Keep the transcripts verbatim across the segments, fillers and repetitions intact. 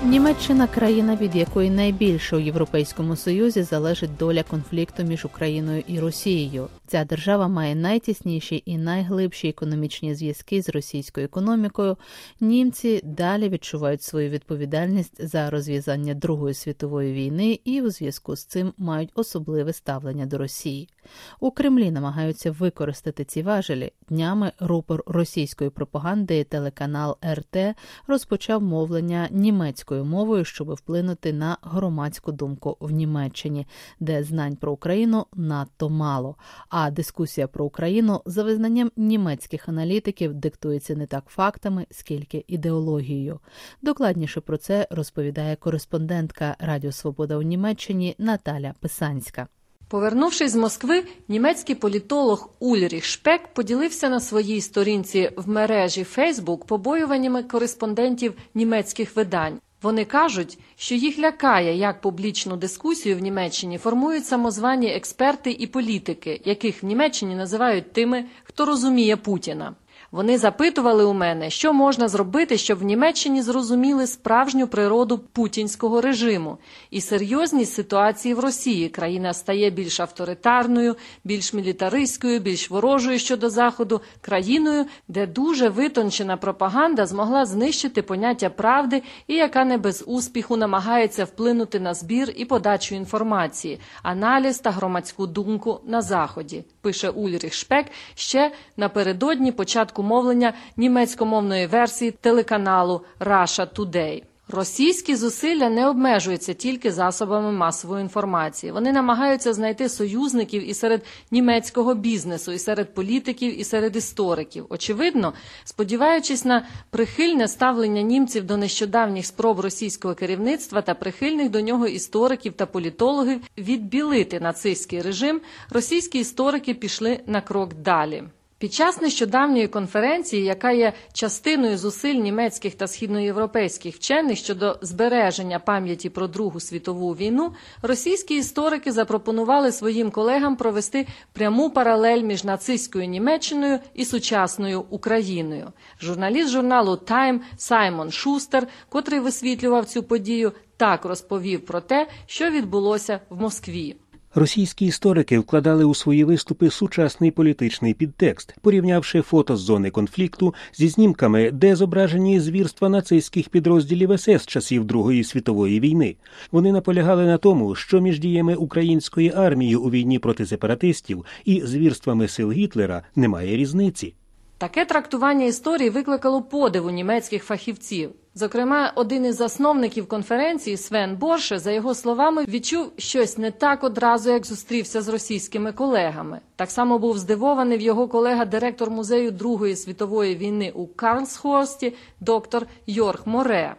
Німеччина – країна, від якої найбільше у Європейському Союзі залежить доля конфлікту між Україною і Росією. Ця держава має найтісніші і найглибші економічні зв'язки з російською економікою. Німці далі відчувають свою відповідальність за розв'язання Другої світової війни і у зв'язку з цим мають особливе ставлення до Росії. У Кремлі намагаються використати ці важелі. Днями рупор російської пропаганди телеканал ер те розпочав мовлення німецькою мовою, щоб вплинути на громадську думку в Німеччині, де знань про Україну надто мало. А дискусія про Україну, за визнанням німецьких аналітиків, диктується не так фактами, скільки ідеологією. Докладніше про це розповідає кореспондентка Радіо Свобода у Німеччині Наталя Писанська. Повернувшись з Москви, німецький політолог Ульріх Шпек поділився на своїй сторінці в мережі Facebook побоюваннями кореспондентів німецьких видань. Вони кажуть, що їх лякає, як публічну дискусію в Німеччині формують самозвані експерти і політики, яких в Німеччині називають тими, хто розуміє Путіна. Вони запитували у мене, що можна зробити, щоб в Німеччині зрозуміли справжню природу путінського режиму і серйозність ситуації в Росії. Країна стає більш авторитарною, більш мілітаристською, більш ворожою щодо Заходу, країною, де дуже витончена пропаганда змогла знищити поняття правди і яка не без успіху намагається вплинути на збір і подачу інформації, аналіз та громадську думку на Заході, пише Ульріх Шпек ще напередодні початку мовлення німецькомовної версії телеканалу Russia Today. Російські зусилля не обмежуються тільки засобами масової інформації. Вони намагаються знайти союзників і серед німецького бізнесу, і серед політиків, і серед істориків. Очевидно, сподіваючись на прихильне ставлення німців до нещодавніх спроб російського керівництва та прихильних до нього істориків та політологів відбілити нацистський режим, російські історики пішли на крок далі. Під час нещодавньої конференції, яка є частиною зусиль німецьких та східноєвропейських вчених щодо збереження пам'яті про Другу світову війну, російські історики запропонували своїм колегам провести пряму паралель між нацистською Німеччиною і сучасною Україною. Журналіст журналу «Тайм» Саймон Шустер, котрий висвітлював цю подію, так розповів про те, що відбулося в Москві. Російські історики вкладали у свої виступи сучасний політичний підтекст, порівнявши фото з зони конфлікту зі знімками, де зображені звірства нацистських підрозділів ес ес часів Другої світової війни. Вони наполягали на тому, що між діями української армії у війні проти сепаратистів і звірствами сил Гітлера немає різниці. Таке трактування історії викликало подив у німецьких фахівців. Зокрема, один із засновників конференції, Свен Борше, за його словами, відчув щось не так одразу, як зустрівся з російськими колегами. Так само був здивований його колега-директор музею Другої світової війни у Карлсхорсті, доктор Йорг Море.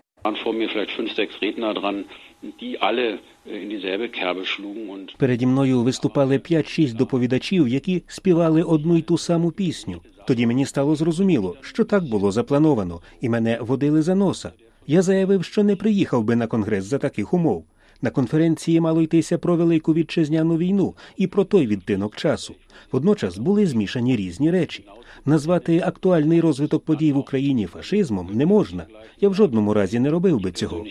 Переді мною виступали п'ять-шість доповідачів, які співали одну й ту саму пісню. Тоді мені стало зрозуміло, що так було заплановано, і мене водили за носа. Я заявив, що не приїхав би на конгрес за таких умов. На конференції мало йтися про Велику Вітчизняну війну і про той відтинок часу. Водночас були змішані різні речі. Назвати актуальний розвиток подій в Україні фашизмом не можна. Я в жодному разі не робив би цього.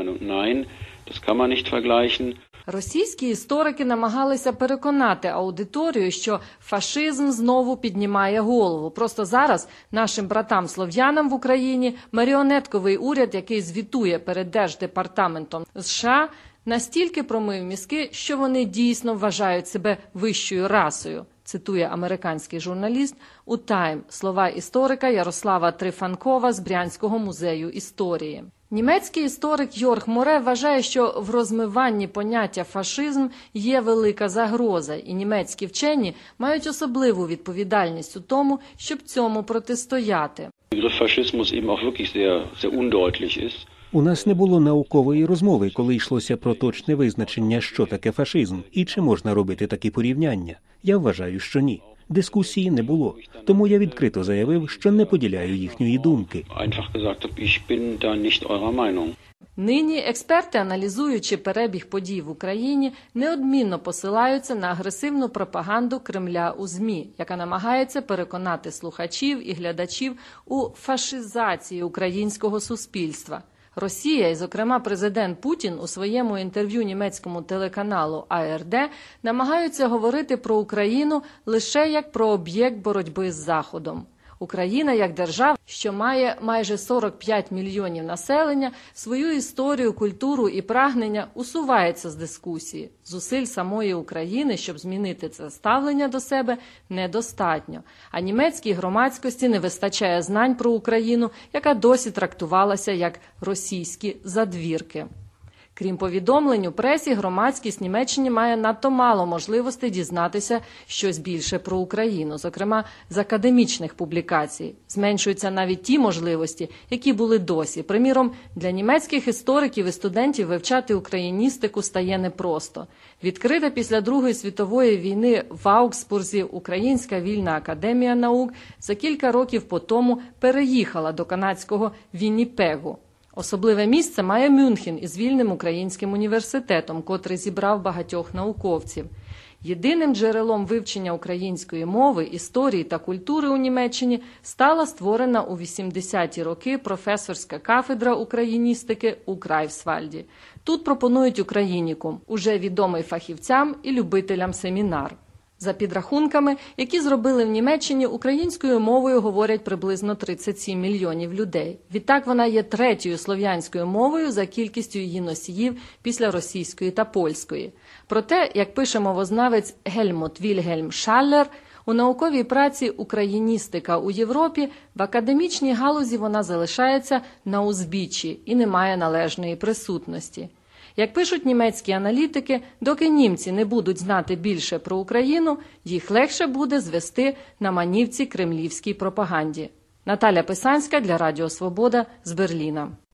Російські історики намагалися переконати аудиторію, що фашизм знову піднімає голову. Просто зараз нашим братам-слов'янам в Україні маріонетковий уряд, який звітує перед Держдепартаментом США, настільки промив мізки, що вони дійсно вважають себе вищою расою, цитує американський журналіст у «Тайм» слова історика Ярослава Трифанкова з Брянського музею історії. Німецький історик Йорг Море вважає, що в розмиванні поняття фашизм є велика загроза, і німецькі вчені мають особливу відповідальність у тому, щоб цьому протистояти. У нас не було наукової розмови, коли йшлося про точне визначення, що таке фашизм, і чи можна робити такі порівняння. Я вважаю, що ні. Дискусії не було, тому я відкрито заявив, що не поділяю їхньої думки. Нині експерти, аналізуючи перебіг подій в Україні, неодмінно посилаються на агресивну пропаганду Кремля у ЗМІ, яка намагається переконати слухачів і глядачів у фашизації українського суспільства. Росія, і зокрема президент Путін у своєму інтерв'ю німецькому телеканалу А Р Д намагаються говорити про Україну лише як про об'єкт боротьби з Заходом. Україна як держава, що має майже сорок п'ять мільйонів населення, свою історію, культуру і прагнення усувається з дискусії. Зусиль самої України, щоб змінити це ставлення до себе, недостатньо. А німецькій громадськості не вистачає знань про Україну, яка досі трактувалася як російські задвірки. Крім повідомлень у пресі, громадськість Німеччини має надто мало можливостей дізнатися щось більше про Україну, зокрема з академічних публікацій. Зменшуються навіть ті можливості, які були досі. Приміром, для німецьких істориків і студентів вивчати україністику стає непросто. Відкрита після Другої світової війни в Аугсбурзі Українська вільна академія наук за кілька років по тому переїхала до канадського Вінніпегу. Особливе місце має Мюнхен із вільним українським університетом, котрий зібрав багатьох науковців. Єдиним джерелом вивчення української мови, історії та культури у Німеччині стала створена у вісімдесяті роки професорська кафедра україністики у Грайфсвальді. Тут пропонують українікум, уже відомий фахівцям і любителям семінар. За підрахунками, які зробили в Німеччині, українською мовою говорять приблизно тридцять сім мільйонів людей. Відтак вона є третьою слов'янською мовою за кількістю її носіїв після російської та польської. Проте, як пише мовознавець Гельмут Вільгельм Шаллер, у науковій праці «Україністика у Європі» в академічній галузі вона залишається на узбіччі і не має належної присутності. Як пишуть німецькі аналітики, доки німці не будуть знати більше про Україну, їх легше буде звести на манівці кремлівській пропаганді. Наталя Писанська для Радіо Свобода з Берліна.